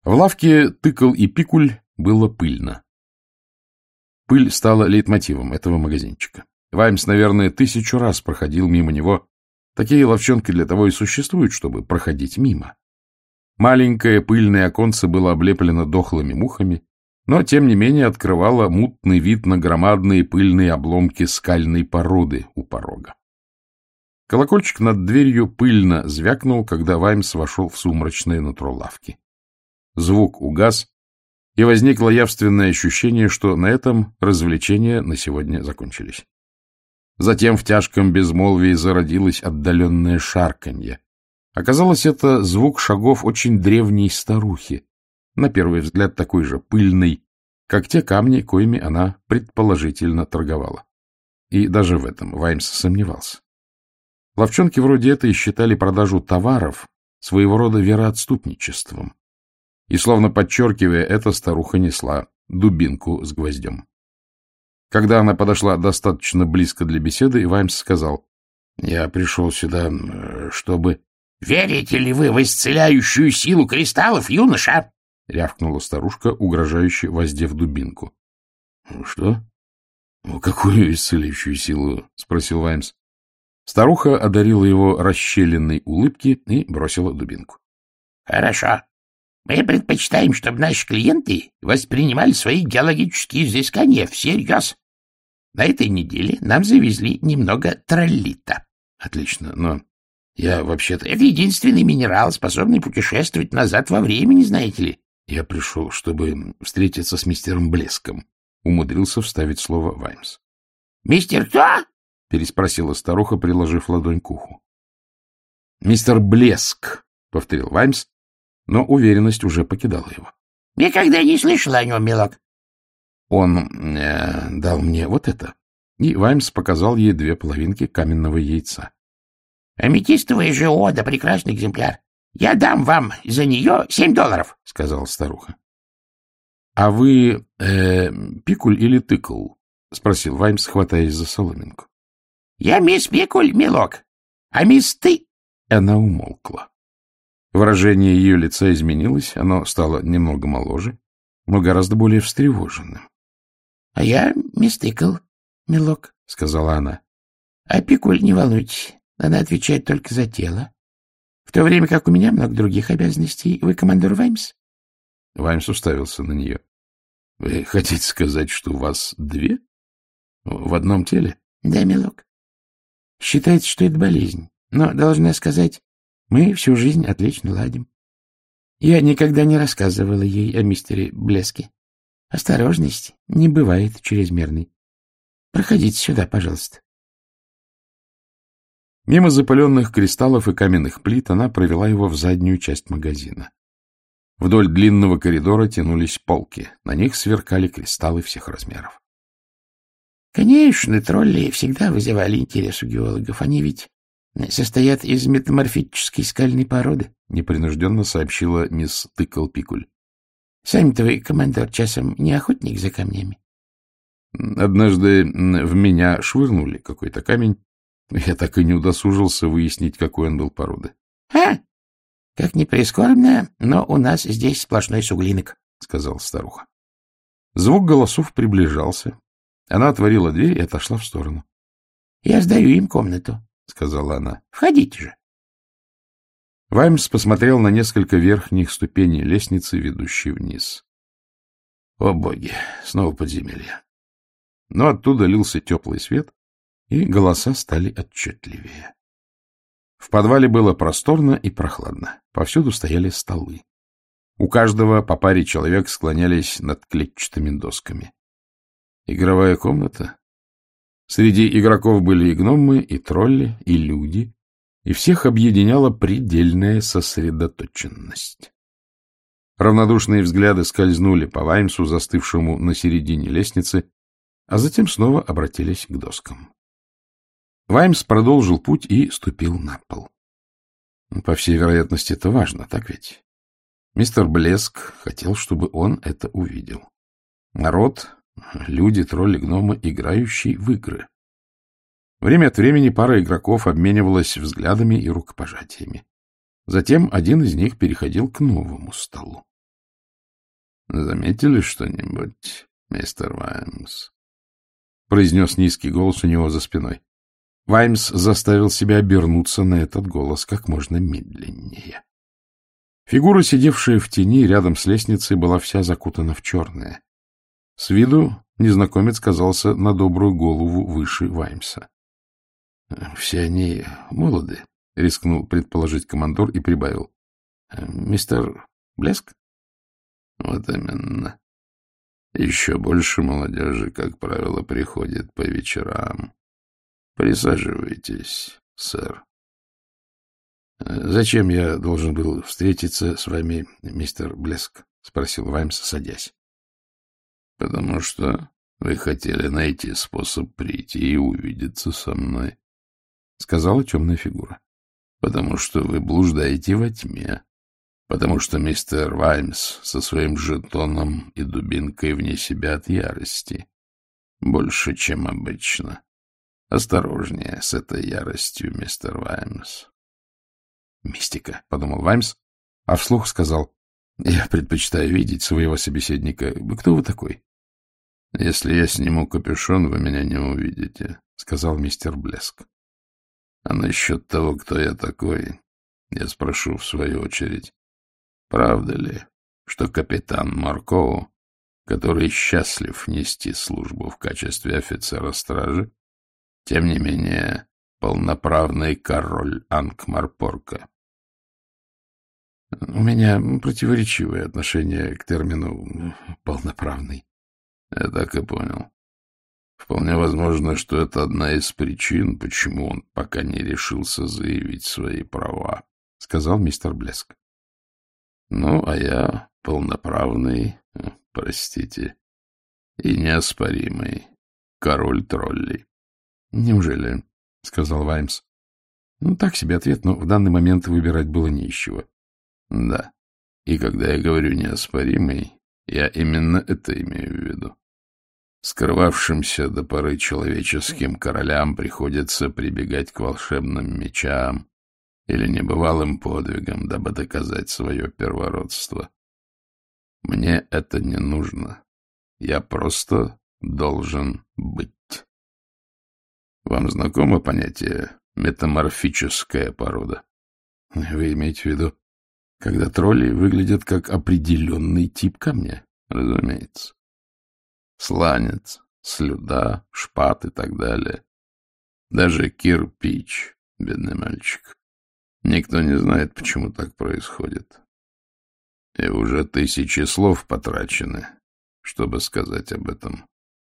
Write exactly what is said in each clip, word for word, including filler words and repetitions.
В лавке Тыкл и Пикуль было пыльно. Пыль стала лейтмотивом этого магазинчика. Ваймс, наверное, тысячу раз проходил мимо него. Такие лавчонки для того и существуют, чтобы проходить мимо. Маленькое пыльное оконце было облеплено дохлыми мухами, но, тем не менее, открывало мутный вид на громадные пыльные обломки скальной породы у порога. Колокольчик над дверью пыльно звякнул, когда Ваймс вошел в сумрачное нутро лавки. Звук угас, и возникло явственное ощущение, что на этом развлечения на сегодня закончились. Затем в тяжком безмолвии зародилось отдаленное шарканье. Оказалось, это звук шагов очень древней старухи, на первый взгляд такой же пыльной, как те камни, коими она предположительно торговала. И даже в этом Ваймс сомневался. Лавчонки вроде этой считали продажу товаров своего рода вероотступничеством. И, словно подчеркивая это, старуха несла дубинку с гвоздем. Когда она подошла достаточно близко для беседы, Ваймс сказал: — Я пришел сюда, чтобы... — Верите ли вы в исцеляющую силу кристаллов, юноша? — рявкнула старушка, угрожающе воздев дубинку. — Что? — Какую исцеляющую силу? — спросил Ваймс. Старуха одарила его расщелинной улыбки и бросила дубинку. — Хорошо. Мы предпочитаем, чтобы наши клиенты воспринимали свои геологические изыскания всерьез. На этой неделе нам завезли немного троллита. — Отлично, но я вообще-то... Это единственный минерал, способный путешествовать назад во времени, знаете ли. Я пришел, чтобы встретиться с мистером Блеском. Умудрился вставить слово Ваймс. — Мистер кто? — переспросила старуха, приложив ладонь к уху. — Мистер Блеск, — повторил Ваймс, но уверенность уже покидала его. — Никогда не слышал о нем, милок. Он э, дал мне вот это. И Ваймс показал ей две половинки каменного яйца. — Аметистовая же ода, прекрасный экземпляр. Я дам вам за нее семь долларов, — сказала старуха. — А вы э, Пикуль или Тыкл? — спросил Ваймс, хватаясь за соломинку. — Я мисс Пикуль, милок. А мисс ты... Она умолкла. Выражение ее лица изменилось, оно стало немного моложе, но гораздо более встревоженным. — А я мисс Тыкл, милок, — сказала она. — А Пикуль, не волнуйтесь, она отвечает только за тело. В то время как у меня много других обязанностей. Вы командор Ваймс? Ваймс уставился на нее. — Вы хотите сказать, что у вас две? В одном теле? — Да, милок. Считается, что это болезнь. Но, должна сказать, мы всю жизнь отлично ладим. Я никогда не рассказывала ей о мистере Блеске. Осторожность не бывает чрезмерной. Проходите сюда, пожалуйста. Мимо запыленных кристаллов и каменных плит она провела его в заднюю часть магазина. Вдоль длинного коридора тянулись полки. На них сверкали кристаллы всех размеров. Конечно, тролли всегда вызывали интерес у геологов. Они ведь состоят из метаморфической скальной породы, — непринужденно сообщила мисс Тыкл-Пикуль. — Сами-то вы, командор, часом не охотник за камнями? Однажды в меня швырнули какой-то камень. Я так и не удосужился выяснить, какой он был породы. — А, как ни прискорбно, но у нас здесь сплошной суглинок, — сказала старуха. Звук голосов приближался. Она отворила дверь и отошла в сторону. — Я сдаю им комнату, — сказала она. — Входите же. Ваймс посмотрел на несколько верхних ступеней лестницы, ведущей вниз. О, боги! Снова подземелье. Но оттуда лился теплый свет, и голоса стали отчетливее. В подвале было просторно и прохладно. Повсюду стояли столы. У каждого по паре человек склонялись над клетчатыми досками. Игровая комната. Среди игроков были и гномы, и тролли, и люди, и всех объединяла предельная сосредоточенность. Равнодушные взгляды скользнули по Ваймсу, застывшему на середине лестницы, а затем снова обратились к доскам. Ваймс продолжил путь и ступил на пол. По всей вероятности, это важно, так ведь? Мистер Блеск хотел, чтобы он это увидел. Народ, люди, тролли, гномы, играющие в игры. Время от времени пара игроков обменивалась взглядами и рукопожатиями. Затем один из них переходил к новому столу. Заметили что-нибудь, мистер Ваймс? — произнес низкий голос у него за спиной. Ваймс заставил себя обернуться на этот голос как можно медленнее. Фигура, сидевшая в тени рядом с лестницей, была вся закутана в черное. С виду незнакомец казался на добрую голову выше Ваймса. — Все они молоды, — рискнул предположить командор и прибавил. — Мистер Блеск? — Вот именно. Еще больше молодежи, как правило, приходит по вечерам. Присаживайтесь, сэр. — Зачем я должен был встретиться с вами, мистер Блеск? — спросил Ваймс, садясь. — Потому что вы хотели найти способ прийти и увидеться со мной, — сказала темная фигура. — Потому что вы блуждаете во тьме. Потому что мистер Ваймс со своим жетоном и дубинкой вне себя от ярости. Больше, чем обычно. Осторожнее с этой яростью, мистер Ваймс. «Мистика», — подумал Ваймс, а вслух сказал: «Я предпочитаю видеть своего собеседника. Кто вы такой?» «Если я сниму капюшон, вы меня не увидите», — сказал мистер Блеск. «А насчет того, кто я такой, я спрошу в свою очередь. Правда ли, что капитан Маркоу, который счастлив нести службу в качестве офицера стражи, тем не менее полноправный король Анкмарпорка?» «У меня противоречивое отношение к термину «полноправный». Я так и понял. Вполне возможно, что это одна из причин, почему он пока не решился заявить свои права, — сказал мистер Блеск. Ну, а я полноправный, простите, и неоспоримый король троллей. — Неужели? — сказал Ваймс. Ну, так себе ответ, но в данный момент выбирать было не из чего. — Да, и когда я говорю неоспоримый, я именно это имею в виду. Скрывавшимся до поры человеческим королям приходится прибегать к волшебным мечам или небывалым подвигам, дабы доказать свое первородство. Мне это не нужно. Я просто должен быть. Вам знакомо понятие «метаморфическая порода»? Вы имеете в виду, когда тролли выглядят как определенный тип камня? Разумеется. Сланец, слюда, шпат и так далее. Даже кирпич, бедный мальчик. Никто не знает, почему так происходит. И уже тысячи слов потрачены, чтобы сказать об этом.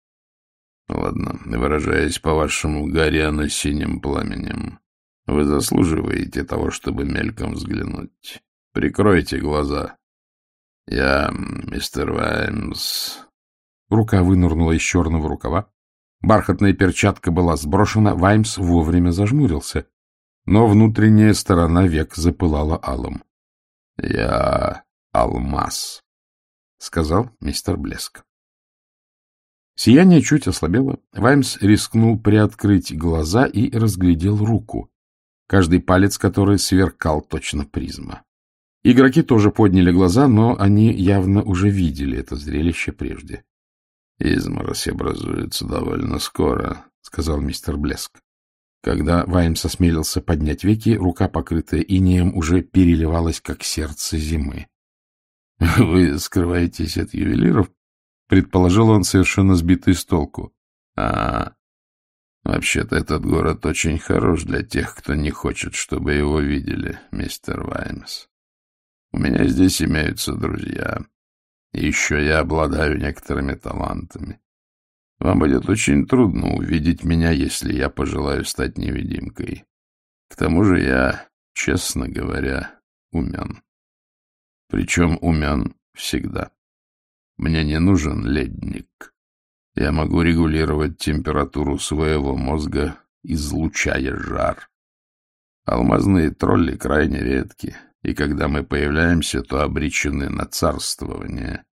Ладно, выражаясь по-вашему горяно-синим пламенем, вы заслуживаете того, чтобы мельком взглянуть. Прикройте глаза. Я, мистер Ваймс... Рука вынырнула из черного рукава. Бархатная перчатка была сброшена. Ваймс вовремя зажмурился, но внутренняя сторона век запылала алым. — Я алмаз, — сказал мистер Блеск. Сияние чуть ослабело. Ваймс рискнул приоткрыть глаза и разглядел руку, каждый палец которой сверкал точно призма. Игроки тоже подняли глаза, но они явно уже видели это зрелище прежде. — Изморозь образуется довольно скоро, — сказал мистер Блеск. Когда Ваймс осмелился поднять веки, рука, покрытая инеем, уже переливалась, как сердце зимы. — Вы скрываетесь от ювелиров? — предположил он, совершенно сбитый с толку. — А, вообще-то этот город очень хорош для тех, кто не хочет, чтобы его видели, мистер Ваймс. У меня здесь имеются друзья. И еще я обладаю некоторыми талантами. Вам будет очень трудно увидеть меня, если я пожелаю стать невидимкой. К тому же я, честно говоря, умен. Причем умен всегда. Мне не нужен ледник. Я могу регулировать температуру своего мозга, излучая жар. Алмазные тролли крайне редки, и когда мы появляемся, то обречены на царствование.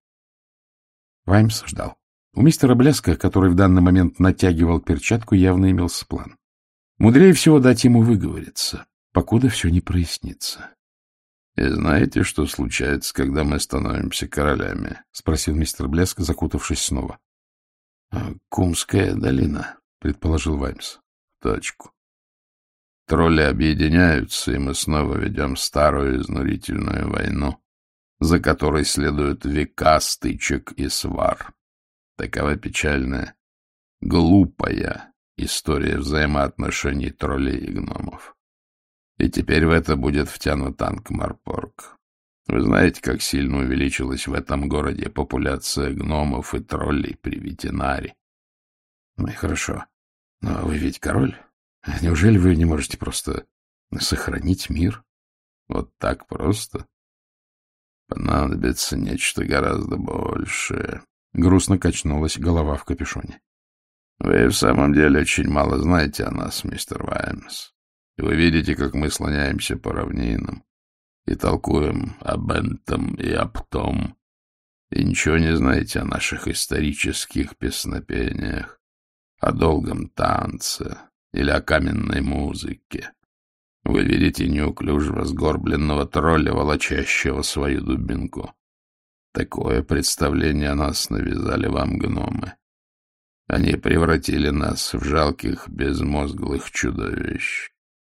Ваймс ждал. У мистера Блеска, который в данный момент натягивал перчатку, явно имелся план. Мудрее всего дать ему выговориться, покуда все не прояснится. — И знаете, что случается, когда мы становимся королями? — спросил мистер Блеск, закутавшись снова. — Кумская долина, — предположил Ваймс. — Точку. Тролли объединяются, и мы снова ведем старую изнурительную войну, за которой следуют века стычек и свар. Такова печальная, глупая история взаимоотношений троллей и гномов. И теперь в это будет втянут Анкмарпорг. Вы знаете, как сильно увеличилась в этом городе популяция гномов и троллей при ветеринаре? Ну и хорошо. Но вы ведь король. Неужели вы не можете просто сохранить мир? Вот так просто? Понадобится нечто гораздо большее. Грустно качнулась голова в капюшоне. Вы в самом деле очень мало знаете о нас, мистер Ваймс. И вы видите, как мы слоняемся по равнинам и толкуем об этом и об том, и ничего не знаете о наших исторических песнопениях, о долгом танце или о каменной музыке. Вы видите неуклюжего сгорбленного тролля, волочащего свою дубинку. Такое представление о нас навязали вам гномы. Они превратили нас в жалких, безмозглых чудовищ.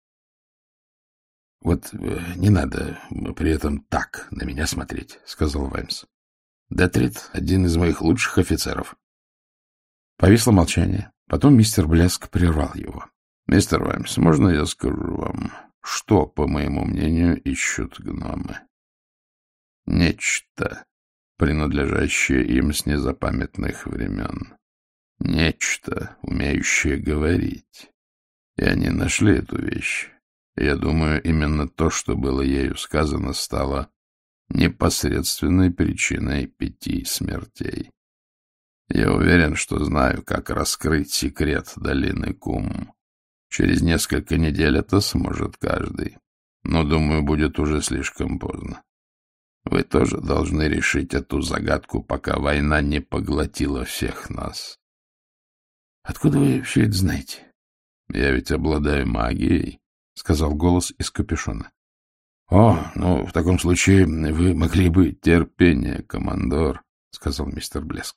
— Вот не надо при этом так на меня смотреть, — сказал Ваймс. — Детрит — один из моих лучших офицеров. Повисло молчание. Потом мистер Блеск прервал его. — Мистер Ваймс, можно я скажу вам, что, по моему мнению, ищут гномы? Нечто, принадлежащее им с незапамятных времен. Нечто, умеющее говорить. И они нашли эту вещь. Я думаю, именно то, что было ею сказано, стало непосредственной причиной пяти смертей. Я уверен, что знаю, как раскрыть секрет долины Кум. Через несколько недель это сможет каждый. Но, думаю, будет уже слишком поздно. Вы тоже должны решить эту загадку, пока война не поглотила всех нас. — Откуда вы все это знаете? — Я ведь обладаю магией, — сказал голос из капюшона. — О, ну, в таком случае вы могли бы... — Терпение, командор, — сказал мистер Блеск.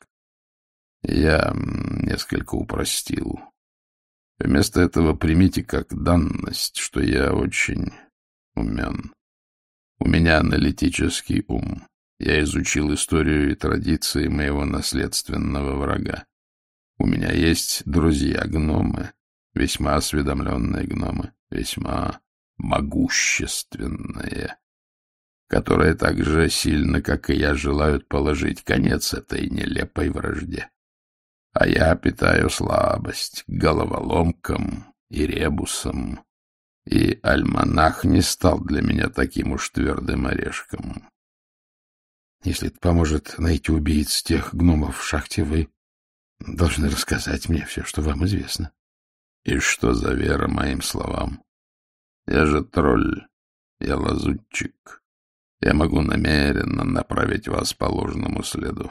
Я несколько упростил. Вместо этого примите как данность, что я очень умен. У меня аналитический ум. Я изучил историю и традиции моего наследственного врага. У меня есть друзья-гномы, весьма осведомленные гномы, весьма могущественные, которые так же сильно, как и я, желают положить конец этой нелепой вражде. А я питаю слабость к головоломкам и ребусам, и альманах не стал для меня таким уж твердым орешком. Если это поможет найти убийц тех гномов в шахте, вы должны рассказать мне все, что вам известно. И что за вера моим словам? Я же тролль, я лазутчик. Я могу намеренно направить вас по ложному следу.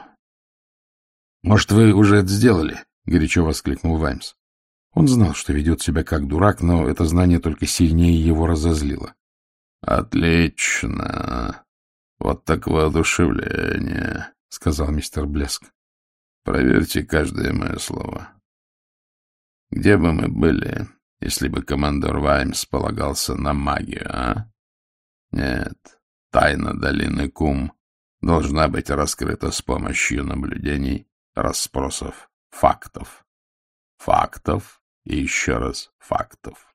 — Может, вы уже это сделали? — горячо воскликнул Ваймс. Он знал, что ведет себя как дурак, но это знание только сильнее его разозлило. — Отлично. Вот так воодушевление, — сказал мистер Блеск. — Проверьте каждое мое слово. Где бы мы были, если бы командор Ваймс полагался на магию, а? Нет, тайна долины Кум должна быть раскрыта с помощью наблюдений, расспросов, фактов. Фактов и еще раз фактов.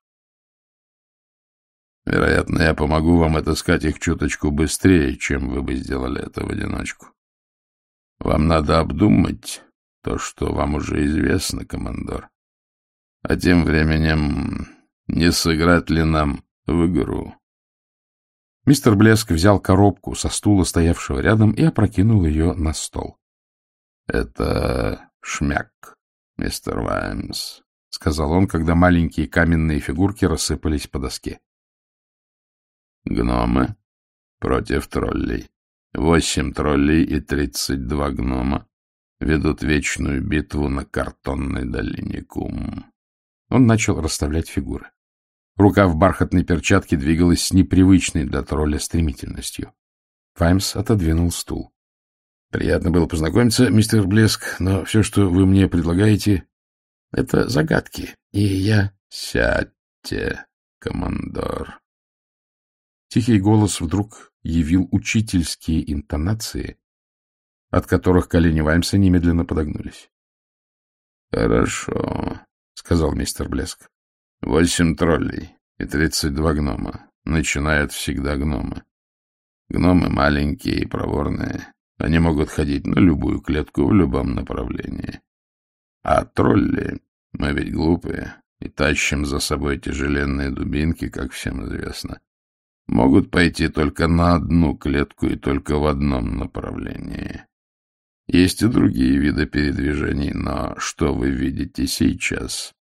Вероятно, я помогу вам отыскать их чуточку быстрее, чем вы бы сделали это в одиночку. Вам надо обдумать то, что вам уже известно, командор. А тем временем не сыграть ли нам в игру? Мистер Блеск взял коробку со стула, стоявшего рядом, и опрокинул ее на стол. — Это шмяк, мистер Ваймс, — сказал он, когда маленькие каменные фигурки рассыпались по доске. — Гномы против троллей. Восемь троллей и тридцать два гнома ведут вечную битву на картонной долине Кум. Он начал расставлять фигуры. Рука в бархатной перчатке двигалась с непривычной для тролля стремительностью. Ваймс отодвинул стул. — Приятно было познакомиться, мистер Блеск, но все, что вы мне предлагаете, — это загадки, и я... — Сядьте, командор. Тихий голос вдруг явил учительские интонации, от которых колени Ваймса немедленно подогнулись. — Хорошо, — сказал мистер Блеск. — Восемь троллей и тридцать два гнома. Начинают всегда гномы. Гномы маленькие и проворные. Они могут ходить на любую клетку в любом направлении. А тролли, мы ведь глупые, и тащим за собой тяжеленные дубинки, как всем известно, могут пойти только на одну клетку и только в одном направлении. Есть и другие виды передвижений, но что вы видите сейчас?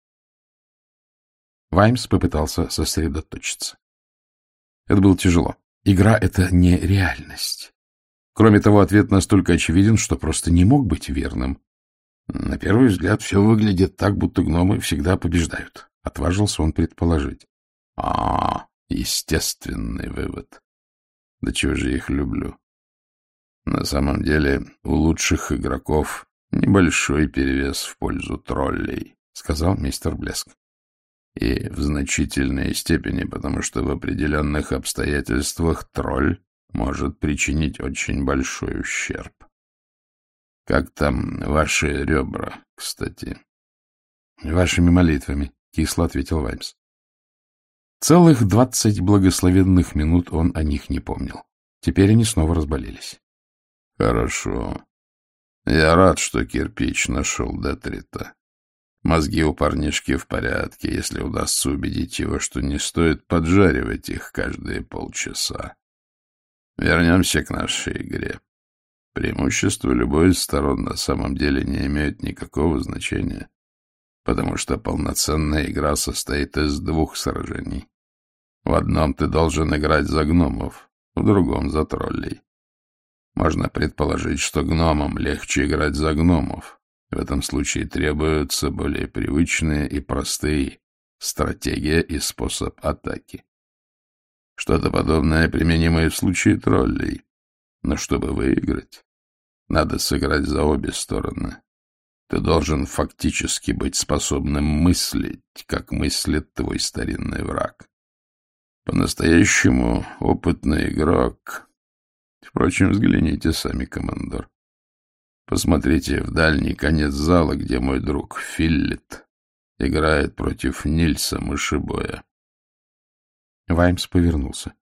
Ваймс попытался сосредоточиться. Это было тяжело. Игра — это не реальность. Кроме того, ответ настолько очевиден, что просто не мог быть верным. На первый взгляд все выглядит так, будто гномы всегда побеждают. Отважился он предположить. А, естественный вывод. Да чего же я их люблю. На самом деле, у лучших игроков небольшой перевес в пользу троллей, сказал мистер Блеск. И в значительной степени, потому что в определенных обстоятельствах тролль может причинить очень большой ущерб. Как там ваши ребра, кстати? — Вашими молитвами, — кисло ответил Ваймс. Целых двадцать благословенных минут он о них не помнил. Теперь они снова разболелись. — Хорошо. Я рад, что кирпич нашел Детрита. Мозги у парнишки в порядке, если удастся убедить его, что не стоит поджаривать их каждые полчаса. Вернемся к нашей игре. Преимущества любой из сторон на самом деле не имеют никакого значения, потому что полноценная игра состоит из двух сражений. В одном ты должен играть за гномов, в другом — за троллей. Можно предположить, что гномам легче играть за гномов. В этом случае требуются более привычные и простые стратегия и способ атаки. Что-то подобное применимо и в случае троллей. Но чтобы выиграть, надо сыграть за обе стороны. Ты должен фактически быть способным мыслить, как мыслит твой старинный враг. По-настоящему опытный игрок... Впрочем, взгляните сами, командор. Посмотрите в дальний конец зала, где мой друг Филлет играет против Нильса Мышебоя. Ваймс повернулся.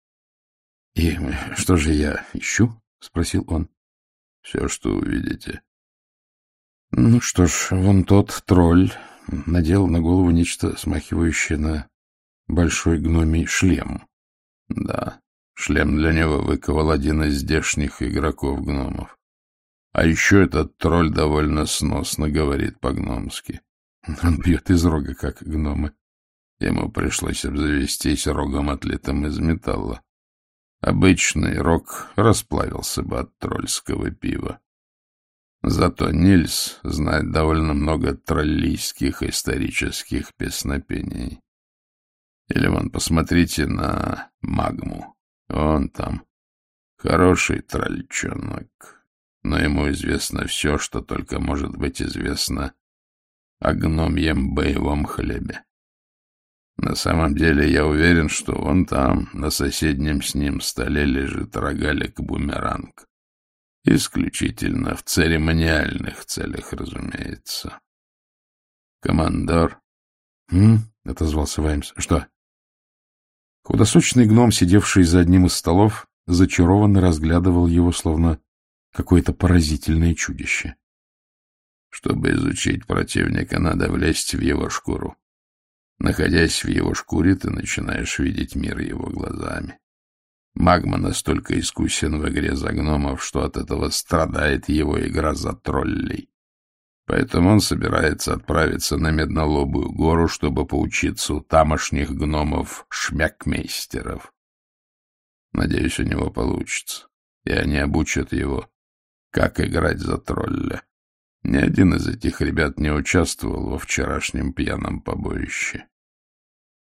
— И что же я ищу? — спросил он. — Все, что увидите. — Ну что ж, вон тот тролль надел на голову нечто смахивающее на большой гномий шлем. — Да, шлем для него выковал один из здешних игроков-гномов. А еще этот тролль довольно сносно говорит по-гномски. Он бьет из рога, как гномы. Ему пришлось обзавестись рогом, отлитым из металла. Обычный рог расплавился бы от тролльского пива. Зато Нильс знает довольно много троллийских исторических песнопений. Или вон, посмотрите на Магму. Он там хороший трольчонок, но ему известно все, что только может быть известно о гномьем боевом хлебе. На самом деле, я уверен, что вон там, на соседнем с ним столе, лежит рогалик-бумеранг. Исключительно в церемониальных целях, разумеется. Командор? «М?» — отозвался Ваймс. — Что? Худосочный гном, сидевший за одним из столов, зачарованно разглядывал его, словно какое-то поразительное чудище. Чтобы изучить противника, надо влезть в его шкуру. Находясь в его шкуре, ты начинаешь видеть мир его глазами. Магма настолько искусен в игре за гномов, что от этого страдает его игра за троллей. Поэтому он собирается отправиться на Меднолобую гору, чтобы поучиться у тамошних гномов-шмякмейстеров. Надеюсь, у него получится, и они обучат его, как играть за тролля. Ни один из этих ребят не участвовал во вчерашнем пьяном побоище.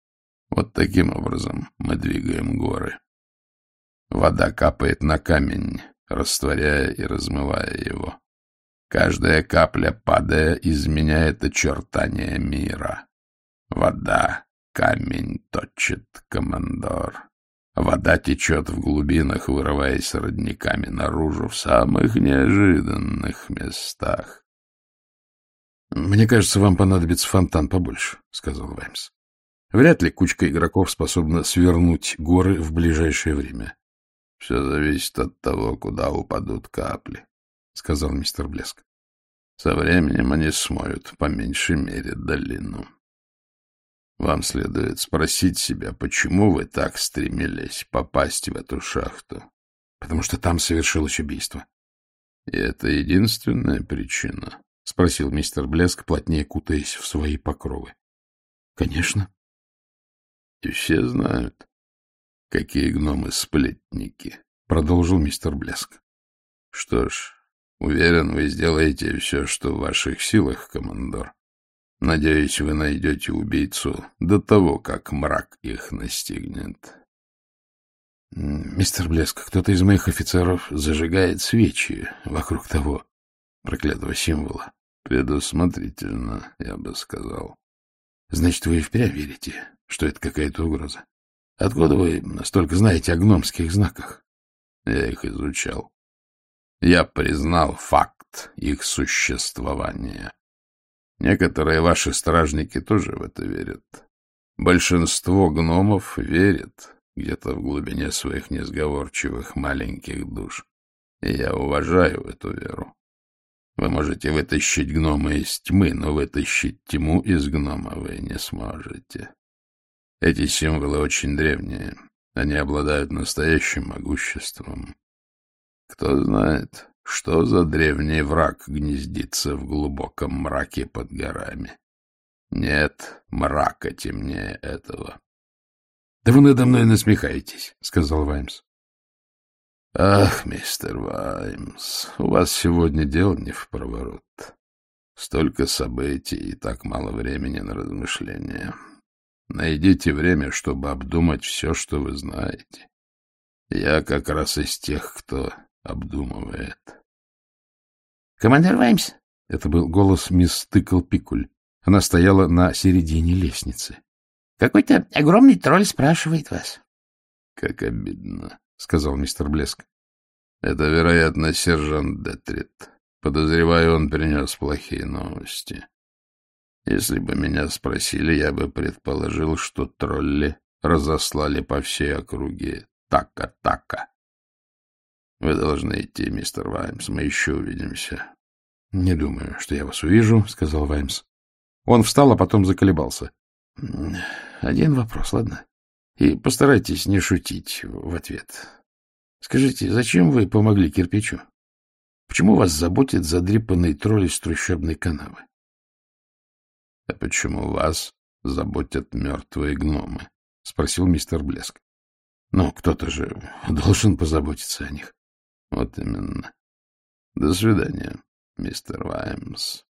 Вот таким образом мы двигаем горы. Вода капает на камень, растворяя и размывая его. Каждая капля, падая, изменяет очертания мира. Вода, камень точит, командор. Вода течет в глубинах, вырываясь родниками наружу в самых неожиданных местах. — Мне кажется, вам понадобится фонтан побольше, — сказал Ваймс. — Вряд ли кучка игроков способна свернуть горы в ближайшее время. — Все зависит от того, куда упадут капли, — сказал мистер Блеск. — Со временем они смоют, по меньшей мере, долину. Вам следует спросить себя, почему вы так стремились попасть в эту шахту. — Потому что там совершилось убийство. — И это единственная причина? — спросил мистер Блеск, плотнее кутаясь в свои покровы. — Конечно. — И все знают, какие гномы-сплетники, — продолжил мистер Блеск. — Что ж, уверен, вы сделаете все, что в ваших силах, командор. Надеюсь, вы найдете убийцу до того, как мрак их настигнет. — Мистер Блеск, кто-то из моих офицеров зажигает свечи вокруг того проклятого символа. — Предусмотрительно, я бы сказал. — Значит, вы и впрямь верите, что это какая-то угроза? Откуда вы столько знаете о гномских знаках? — Я их изучал. Я признал факт их существования. Некоторые ваши стражники тоже в это верят. Большинство гномов верит где-то в глубине своих несговорчивых маленьких душ. И я уважаю эту веру. Вы можете вытащить гнома из тьмы, но вытащить тьму из гнома вы не сможете. Эти символы очень древние. Они обладают настоящим могуществом. Кто знает, что за древний враг гнездится в глубоком мраке под горами. Нет мрака темнее этого. — Да вы надо мной насмехаетесь, — сказал Ваймс. — Ах, мистер Ваймс, у вас сегодня дел не впроворот. Столько событий и так мало времени на размышления. Найдите время, чтобы обдумать все, что вы знаете. Я как раз из тех, кто обдумывает. — Командир Ваймс! — это был голос мисс Тыкл-Пикуль. Она стояла на середине лестницы. — Какой-то огромный тролль спрашивает вас. — Как обидно, — сказал мистер Блеск. — Это, вероятно, сержант Детрит. Подозреваю, он принес плохие новости. Если бы меня спросили, я бы предположил, что тролли разослали по всей округе така-така. Вы должны идти, мистер Ваймс, мы еще увидимся. — Не думаю, что я вас увижу, — сказал Ваймс. Он встал, а потом заколебался. — Один вопрос, ладно? И постарайтесь не шутить в ответ. Скажите, зачем вы помогли кирпичу? Почему вас заботит задрипанный тролль из трущобной канавы? — А почему вас заботят мертвые гномы? — спросил мистер Блеск. — Ну, кто-то же должен позаботиться о них. — Вот именно. До свидания, мистер Ваймс.